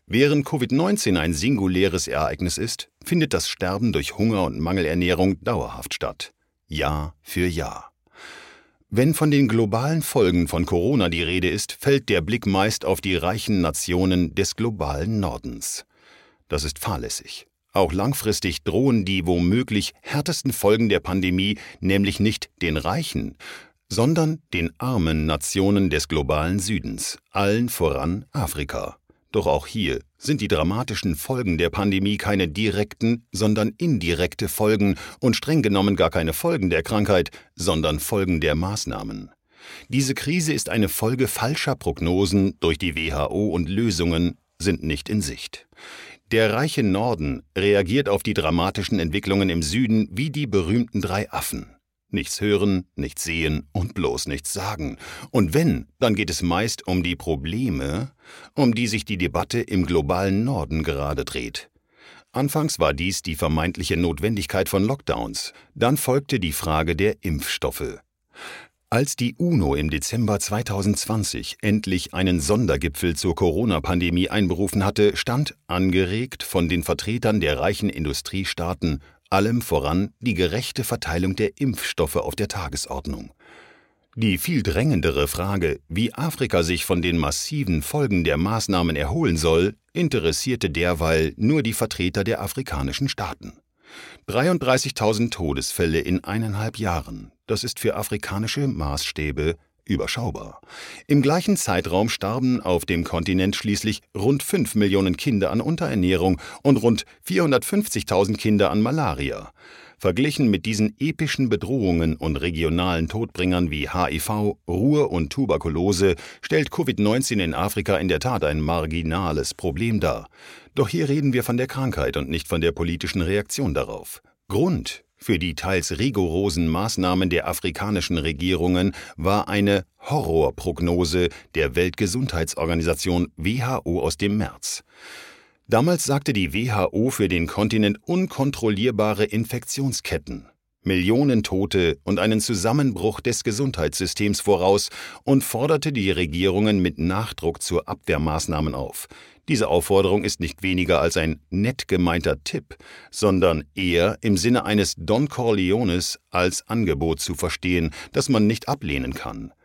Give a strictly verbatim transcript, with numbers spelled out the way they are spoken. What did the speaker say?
Während Covid neunzehn ein singuläres Ereignis ist, findet das Sterben durch Hunger und Mangelernährung dauerhaft statt. Jahr für Jahr. Wenn von den globalen Folgen von Corona die Rede ist, fällt der Blick meist auf die reichen Nationen des globalen Nordens. Das ist fahrlässig. Auch langfristig drohen die womöglich härtesten Folgen der Pandemie nämlich nicht den reichen, sondern den armen Nationen des globalen Südens, allen voran Afrika. Doch auch hier sind die dramatischen Folgen der Pandemie keine direkten, sondern indirekte Folgen und streng genommen gar keine Folgen der Krankheit, sondern Folgen der Maßnahmen. Diese Krise ist eine Folge falscher Prognosen durch die W H O und Lösungen sind nicht in Sicht. Der reiche Norden reagiert auf die dramatischen Entwicklungen im Süden wie die berühmten drei Affen. Nichts hören, nichts sehen und bloß nichts sagen. Und wenn, dann geht es meist um die Probleme, um die sich die Debatte im globalen Norden gerade dreht. Anfangs war dies die vermeintliche Notwendigkeit von Lockdowns, dann folgte die Frage der Impfstoffe. Als die UNO im Dezember zweitausendzwanzig endlich einen Sondergipfel zur Corona-Pandemie einberufen hatte, stand, angeregt von den Vertretern der reichen Industriestaaten, allem voran die gerechte Verteilung der Impfstoffe auf der Tagesordnung. Die viel drängendere Frage, wie Afrika sich von den massiven Folgen der Maßnahmen erholen soll, interessierte derweil nur die Vertreter der afrikanischen Staaten. dreiunddreißigtausend Todesfälle in eineinhalb Jahren, das ist für afrikanische Maßstäbe überschaubar. Im gleichen Zeitraum starben auf dem Kontinent schließlich rund fünf Millionen Kinder an Unterernährung und rund vierhundertfünfzigtausend Kinder an Malaria. Verglichen mit diesen epischen Bedrohungen und regionalen Todbringern wie H I V, Ruhr und Tuberkulose stellt Covid neunzehn in Afrika in der Tat ein marginales Problem dar. Doch hier reden wir von der Krankheit und nicht von der politischen Reaktion darauf. Grund für die teils rigorosen Maßnahmen der afrikanischen Regierungen war eine Horrorprognose der Weltgesundheitsorganisation W H O aus dem März. Damals sagte die W H O für den Kontinent unkontrollierbare Infektionsketten, Millionen Tote und einen Zusammenbruch des Gesundheitssystems voraus und forderte die Regierungen mit Nachdruck zu Abwehrmaßnahmen auf. Diese Aufforderung ist nicht weniger als ein nett gemeinter Tipp, sondern eher im Sinne eines Don Corleones als Angebot zu verstehen, das man nicht ablehnen kann.